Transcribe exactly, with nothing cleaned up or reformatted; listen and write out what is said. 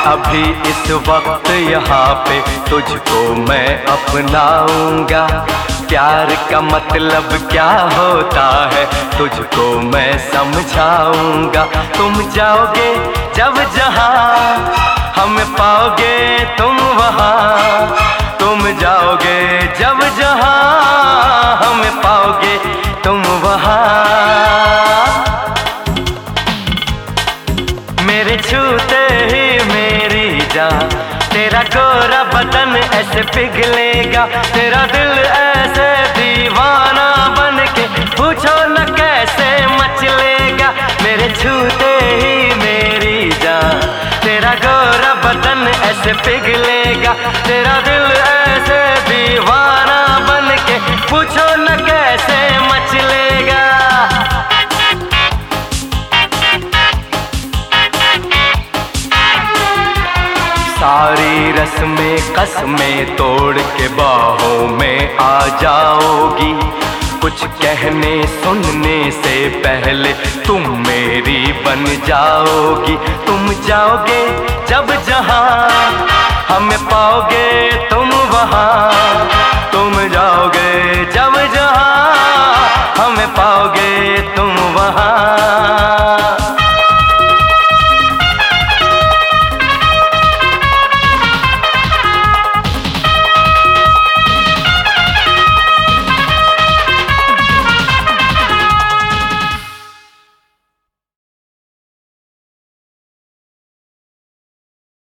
अभी इस वक्त यहाँ पे तुझको मैं अपनाऊंगा। प्यार का मतलब क्या होता है तुझको मैं समझाऊंगा। तुम जाओगे जब जहाँ हमें पाओगे तुम वहाँ। तुम जाओगे जब जहाँ हमें पाओगे तुम वहाँ। मेरे छूते ही मेरी जान तेरा गोरा बदन ऐसे पिघलेगा। तेरा दिल ऐसे दीवाना बन के पूछो न कैसे मचलेगा। मेरे छूते ही मेरी जान तेरा गोरा बदन ऐसे पिघलेगा। तेरा दिल ऐसे दीवाना बन के पूछो न कैसे मचलेगा। सारी रस्में कसमें तोड़ के बाहों में आ जाओगी। कुछ कहने सुनने से पहले तुम मेरी बन जाओगी। तुम जाओगे जब